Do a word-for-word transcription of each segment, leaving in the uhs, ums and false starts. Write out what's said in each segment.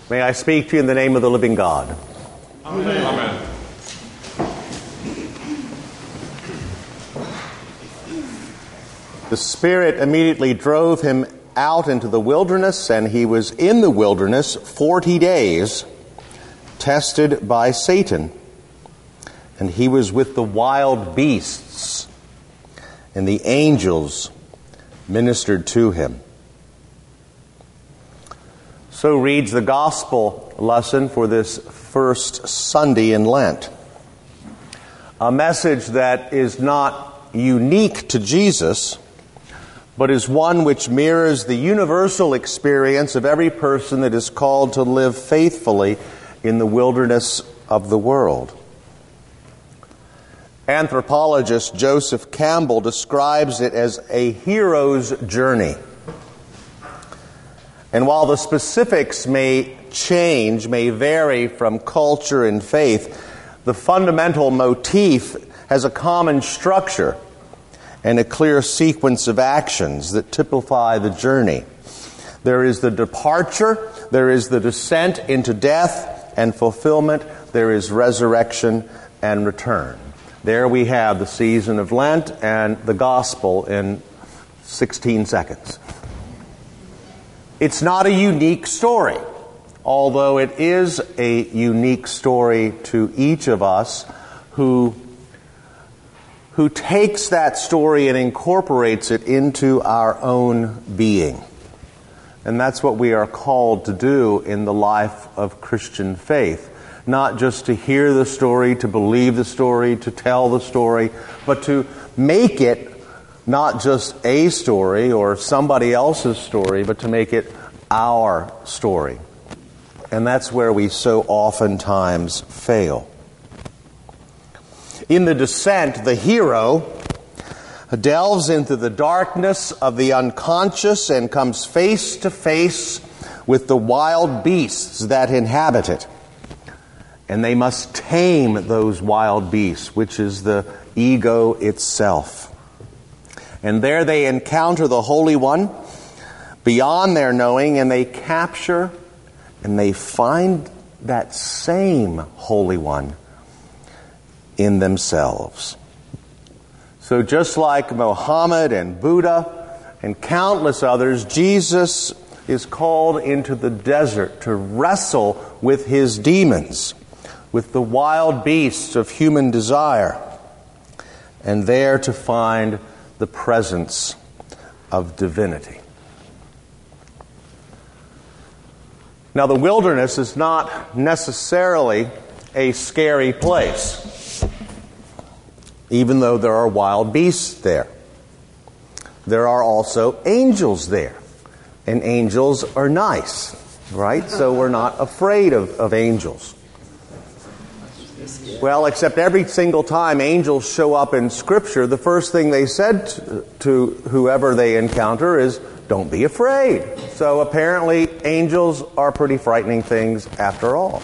May I speak to you in the name of the living God. Amen. Amen. The Spirit immediately drove him out into the wilderness, and he was in the wilderness forty days, tested by Satan. And he was with the wild beasts, and the angels ministered to him. So reads the gospel lesson for this first Sunday in Lent. A message that is not unique to Jesus, but is one which mirrors the universal experience of every person that is called to live faithfully in the wilderness of the world. Anthropologist Joseph Campbell describes it as a hero's journey. And while the specifics may change, may vary from culture and faith, the fundamental motif has a common structure and a clear sequence of actions that typify the journey. There is the departure, there is the descent into death and fulfillment, there is resurrection and return. There we have the season of Lent and the gospel in sixteen seconds. It's not a unique story, although it is a unique story to each of us who, who takes that story and incorporates it into our own being. And that's what we are called to do in the life of Christian faith. Not just to hear the story, to believe the story, to tell the story, but to make it not just a story or somebody else's story, but to make it our story. And that's where we so oftentimes fail. In the descent, the hero delves into the darkness of the unconscious and comes face to face with the wild beasts that inhabit it. And they must tame those wild beasts, which is the ego itself. And there they encounter the Holy One beyond their knowing, and they capture and they find that same Holy One in themselves. So just like Muhammad and Buddha and countless others, Jesus is called into the desert to wrestle with his demons, with the wild beasts of human desire, and there to find the presence of divinity. Now, the wilderness is not necessarily a scary place, even though there are wild beasts there. There are also angels there, and angels are nice, right? So we're not afraid of, of angels. Well, except every single time angels show up in Scripture, the first thing they said to, to whoever they encounter is, don't be afraid. So apparently angels are pretty frightening things after all.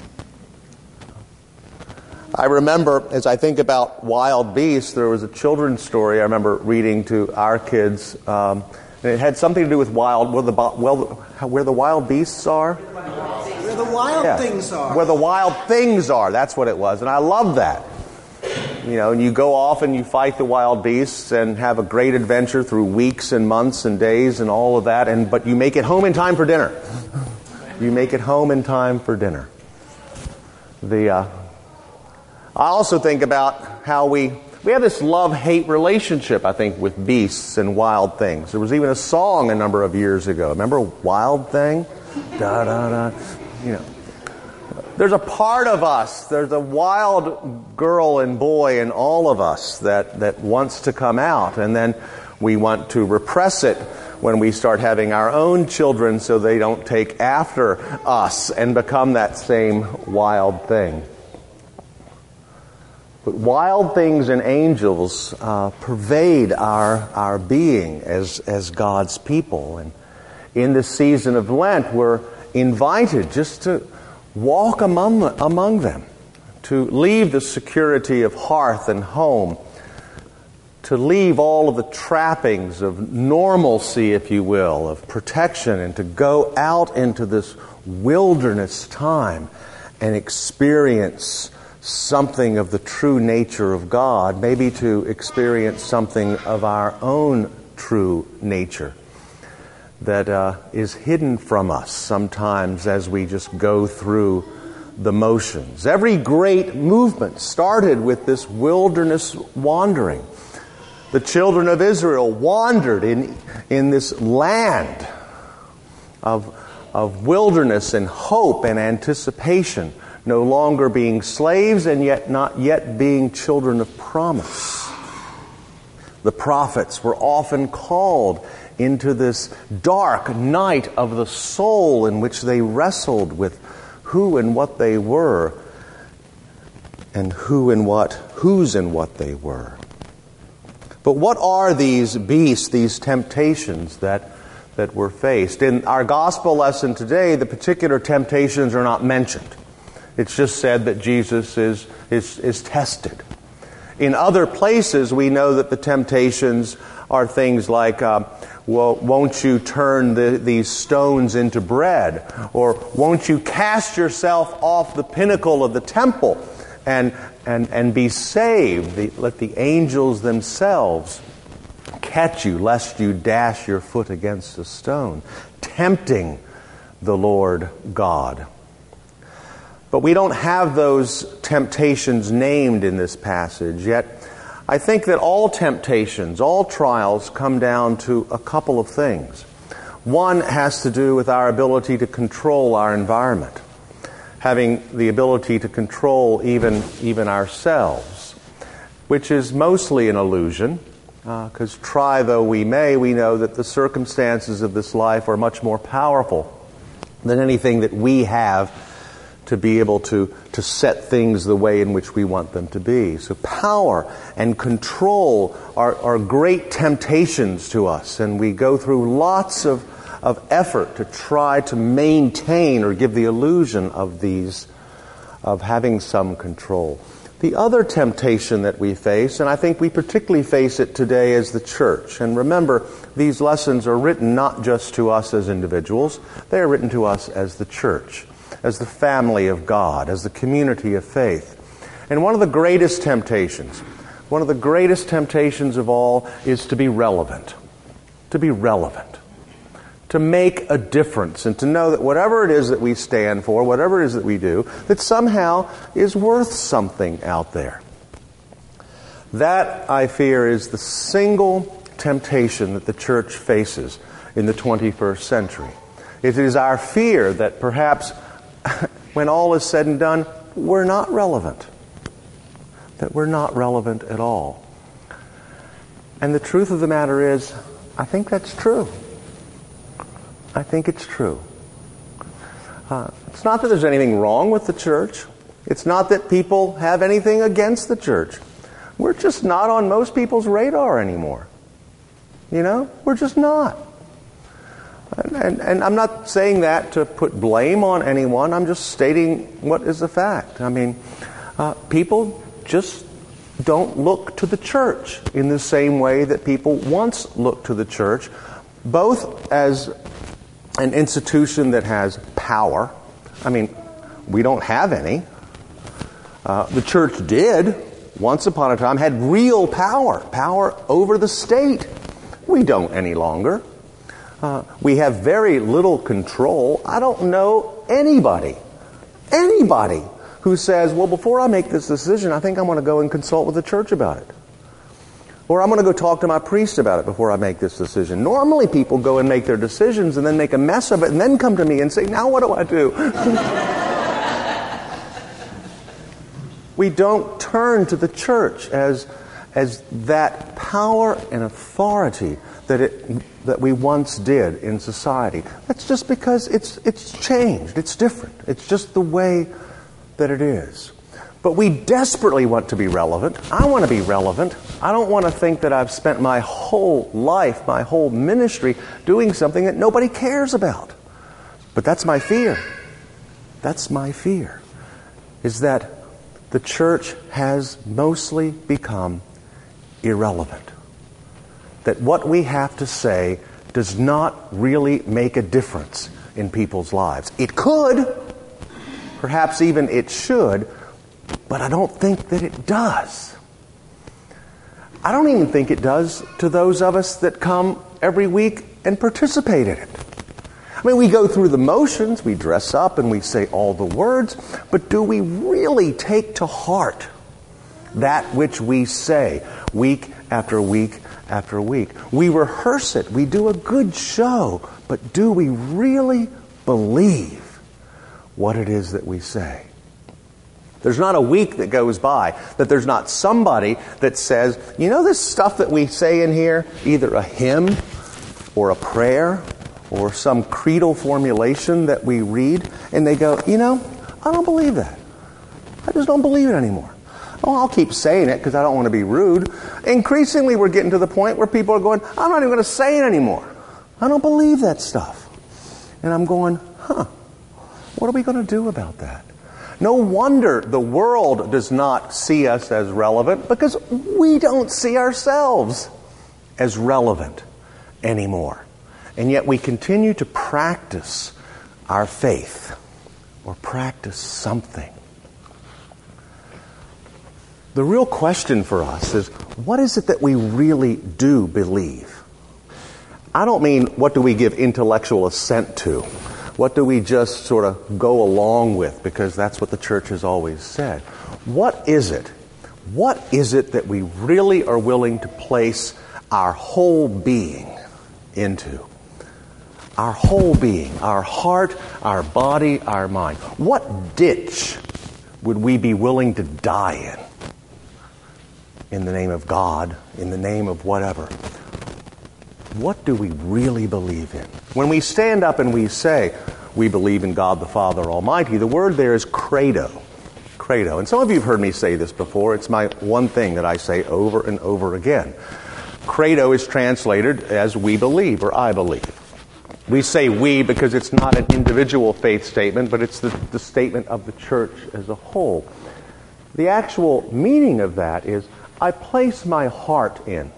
I remember, as I think about wild beasts, there was a children's story I remember reading to our kids. Um, and it had something to do with wild, where the, well, where the wild beasts are. Where the wild yeah. things are. Where the wild things are. That's what it was. And I love that. You know, and you go off and you fight the wild beasts and have a great adventure through weeks and months and days and all of that. And but you make it home in time for dinner. You make it home in time for dinner. The uh, I also think about how we we have this love-hate relationship, I think, with beasts and wild things. There was even a song a number of years ago. Remember Wild Thing? Da da da. You know, there's a part of us, there's a wild girl and boy in all of us that, that wants to come out. And then we want to repress it when we start having our own children so they don't take after us and become that same wild thing. But wild things and angels uh, pervade our, our being as, as God's people. And in this season of Lent, we're invited just to walk among, among them, to leave the security of hearth and home, to leave all of the trappings of normalcy, if you will, of protection, and to go out into this wilderness time and experience something of the true nature of God, maybe to experience something of our own true nature that uh, is hidden from us sometimes as we just go through the motions. Every great movement started with this wilderness wandering. The children of Israel wandered in, in this land of, of wilderness and hope and anticipation, no longer being slaves and yet not yet being children of promise. The prophets were often called into this dark night of the soul in which they wrestled with who and what they were, and who and what, whose and what they were. But what are these beasts, these temptations that, that were faced? In our gospel lesson today, the particular temptations are not mentioned. It's just said that Jesus is, is, is tested. In other places, we know that the temptations are things like, uh, well, won't you turn the, these stones into bread? Or won't you cast yourself off the pinnacle of the temple and, and, and be saved? The, let the angels themselves catch you, lest you dash your foot against a stone, tempting the Lord God. But we don't have those temptations named in this passage, yet I think that all temptations, all trials come down to a couple of things. One has to do with our ability to control our environment, having the ability to control even, even ourselves, which is mostly an illusion, because uh, try though we may, we know that the circumstances of this life are much more powerful than anything that we have to be able to, to set things the way in which we want them to be. So power and control are, are great temptations to us, and we go through lots of, of effort to try to maintain or give the illusion of these, of having some control. The other temptation that we face, and I think we particularly face it today as the church, and remember, these lessons are written not just to us as individuals, they are written to us as the church, as the family of God, as the community of faith. And one of the greatest temptations, one of the greatest temptations of all is to be relevant. To be relevant. To make a difference and to know that whatever it is that we stand for, whatever it is that we do, that somehow is worth something out there. That, I fear, is the single temptation that the church faces in the twenty-first century. It is our fear that perhaps when all is said and done, we're not relevant. That we're not relevant at all. And the truth of the matter is, I think that's true. I think it's true. Uh, it's not that there's anything wrong with the church. It's not that people have anything against the church. We're just not on most people's radar anymore. You know? We're just not. And, and, and I'm not saying that to put blame on anyone. I'm just stating what is the fact. I mean, uh, people just don't look to the church in the same way that people once looked to the church, both as an institution that has power. I mean, we don't have any. Uh, the church did, once upon a time, had real power, power over the state. We don't any longer. Uh, we have very little control. I don't know anybody, anybody who says, well, before I make this decision, I think I'm going to go and consult with the church about it. Or I'm going to go talk to my priest about it before I make this decision. Normally people go and make their decisions and then make a mess of it and then come to me and say, now what do I do? We don't turn to the church as, as that power and authority that it, that we once did in society. That's just because it's it's changed. It's different. It's just the way that it is. But we desperately want to be relevant. I want to be relevant. I don't want to think that I've spent my whole life, my whole ministry, doing something that nobody cares about. But that's my fear. That's my fear. Is that the church has mostly become irrelevant. that what we have to say does not really make a difference in people's lives. It could, perhaps even it should, but I don't think that it does. I don't even think it does to those of us that come every week and participate in it. I mean, we go through the motions, we dress up and we say all the words, but do we really take to heart that which we say week after week after week? We rehearse it, we do a good show, but do we really believe what it is that we say? There's not a week that goes by that there's not somebody that says, you know this stuff that we say in here, either a hymn or a prayer or some creedal formulation that we read, and they go, you know, I don't believe that. I just don't believe it anymore. Oh, I'll keep saying it because I don't want to be rude. Increasingly, we're getting to the point where people are going, I'm not even going to say it anymore. I don't believe that stuff. And I'm going, huh, what are we going to do about that? No wonder the world does not see us as relevant, because we don't see ourselves as relevant anymore. And yet we continue to practice our faith or practice something. The real question for us is, what is it that we really do believe? I don't mean what do we give intellectual assent to. What do we just sort of go along with because that's what the church has always said? What is it? What is it that we really are willing to place our whole being into? Our whole being, our heart, our body, our mind. What ditch would we be willing to die in? In the name of God, in the name of whatever. What do we really believe in? When we stand up and we say, we believe in God the Father Almighty, the word there is credo. Credo. And some of you have heard me say this before. It's my one thing that I say over and over again. Credo is translated as we believe or I believe. We say we because it's not an individual faith statement, but it's the, the statement of the church as a whole. The actual meaning of that is, I place my heart in.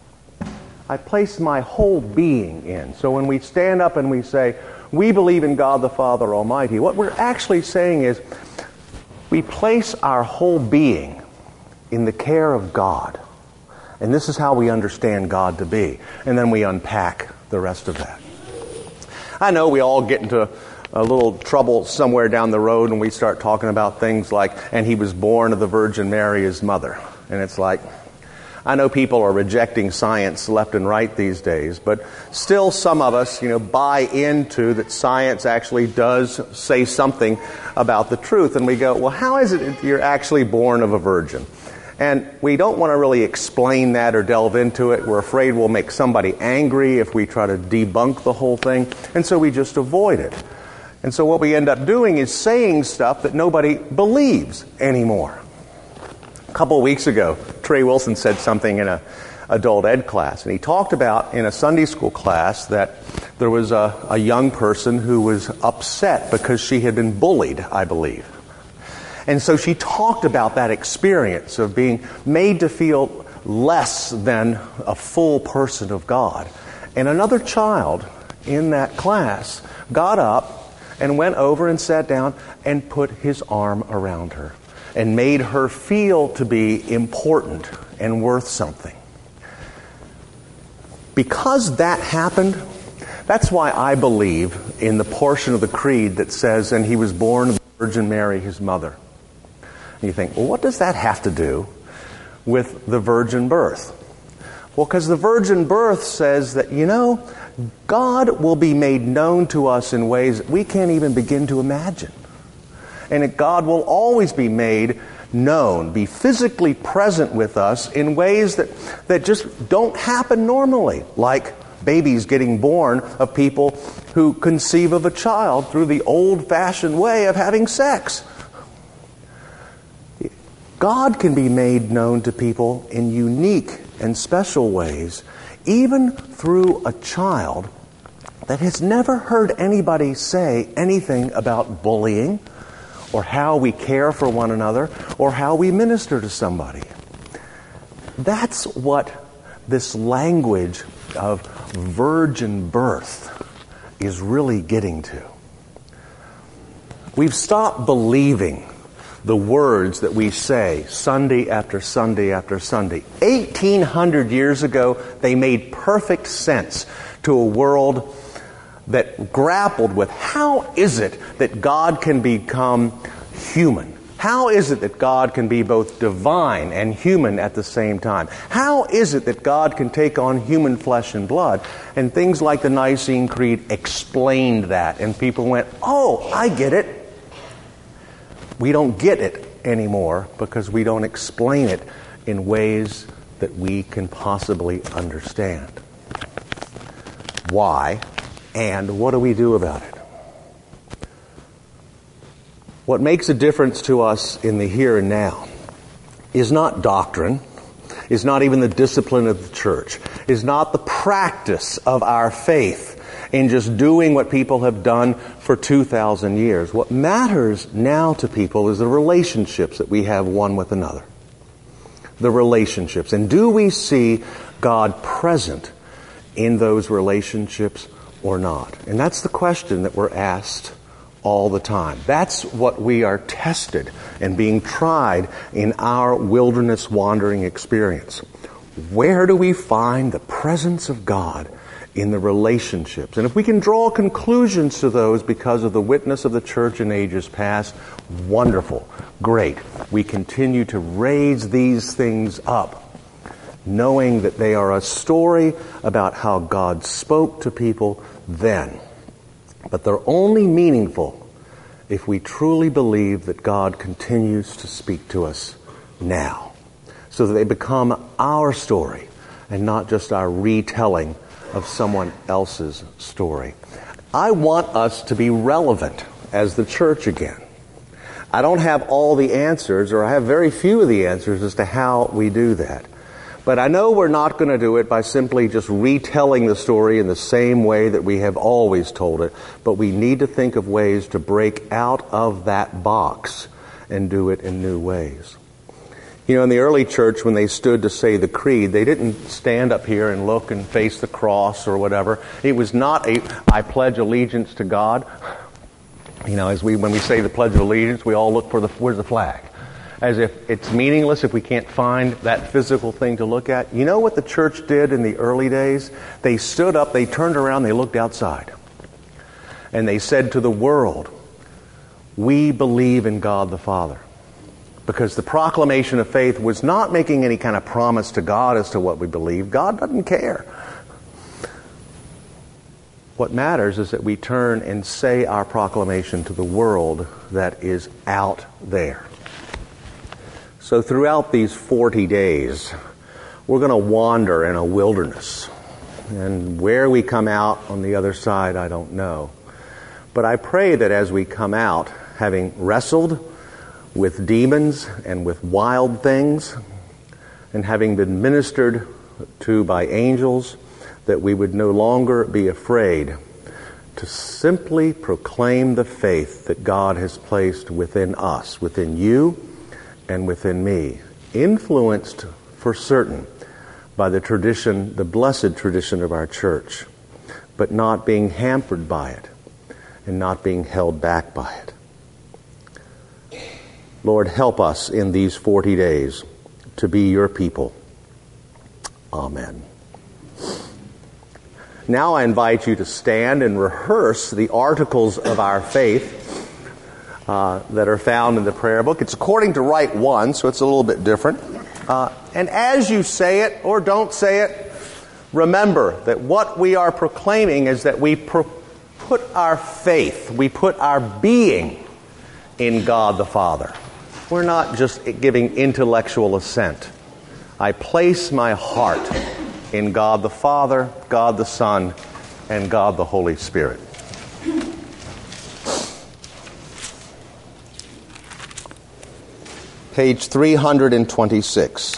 I place my whole being in. So when we stand up and we say, we believe in God the Father Almighty, what we're actually saying is, we place our whole being in the care of God. And this is how we understand God to be. And then we unpack the rest of that. I know we all get into a little trouble somewhere down the road and we start talking about things like, and he was born of the Virgin Mary, his mother. And it's like, I know people are rejecting science left and right these days, but still some of us, you know, buy into that science actually does say something about the truth. And we go, well, how is it that you're actually born of a virgin? And we don't want to really explain that or delve into it. We're afraid we'll make somebody angry if we try to debunk the whole thing. And so we just avoid it. And so what we end up doing is saying stuff that nobody believes anymore. A couple of weeks ago, Trey Wilson said something in a adult ed class, and he talked about in a Sunday school class that there was a, a young person who was upset because she had been bullied, I believe. And so she talked about that experience of being made to feel less than a full person of God. And another child in that class got up and went over and sat down and put his arm around her and made her feel to be important and worth something. Because that happened, that's why I believe in the portion of the creed that says, and he was born of the Virgin Mary, his mother. And you think, well, what does that have to do with the virgin birth? Well, because the virgin birth says that, you know, God will be made known to us in ways that we can't even begin to imagine. And that God will always be made known, be physically present with us in ways that, that just don't happen normally, like babies getting born of people who conceive of a child through the old-fashioned way of having sex. God can be made known to people in unique and special ways, even through a child that has never heard anybody say anything about bullying, or how we care for one another, or how we minister to somebody. That's what this language of virgin birth is really getting to. We've stopped believing the words that we say Sunday after Sunday after Sunday. eighteen hundred years ago, they made perfect sense to a world that grappled with how is it that God can become human? How is it that God can be both divine and human at the same time? How is it that God can take on human flesh and blood? And things like the Nicene Creed explained that, and people went, oh, I get it. We don't get it anymore because we don't explain it in ways that we can possibly understand. Why? And what do we do about it? What makes a difference to us in the here and now is not doctrine, is not even the discipline of the church, is not the practice of our faith in just doing what people have done for two thousand years. What matters now to people is the relationships that we have one with another. The relationships. And do we see God present in those relationships or not? And that's the question that we're asked all the time. That's what we are tested and being tried in our wilderness wandering experience. Where do we find the presence of God in the relationships? And if we can draw conclusions to those because of the witness of the church in ages past, wonderful, great. We continue to raise these things up, knowing that they are a story about how God spoke to people then. But they're only meaningful if we truly believe that God continues to speak to us now, so that they become our story and not just our retelling of someone else's story. I want us to be relevant as the church again. I don't have all the answers, or I have very few of the answers as to how we do that. But I know we're not going to do it by simply just retelling the story in the same way that we have always told it. But we need to think of ways to break out of that box and do it in new ways. You know, in the early church, when they stood to say the creed, they didn't stand up here and look and face the cross or whatever. It was not a, I pledge allegiance to God. You know, as we, when we say the Pledge of Allegiance, we all look for the, where's the flag? As if it's meaningless if we can't find that physical thing to look at. You know what the church did in the early days? They stood up, they turned around, they looked outside. And they said to the world, we believe in God the Father. Because the proclamation of faith was not making any kind of promise to God as to what we believe. God doesn't care. What matters is that we turn and say our proclamation to the world that is out there. So throughout these forty days, we're going to wander in a wilderness. And where we come out on the other side, I don't know. But I pray that as we come out, having wrestled with demons and with wild things, and having been ministered to by angels, that we would no longer be afraid to simply proclaim the faith that God has placed within us, within you and within me, influenced for certain by the tradition, the blessed tradition of our church, but not being hampered by it and not being held back by it. Lord, help us in these forty days to be your people. Amen. Now I invite you to stand and rehearse the articles of our faith uh, that are found in the prayer book. It's according to Rite One, so it's a little bit different. Uh, and as you say it or don't say it, remember that what we are proclaiming is that we pro- put our faith, we put our being in God the Father. We're not just giving intellectual assent. I place my heart in God the Father, God the Son, and God the Holy Spirit. Page three hundred twenty-six.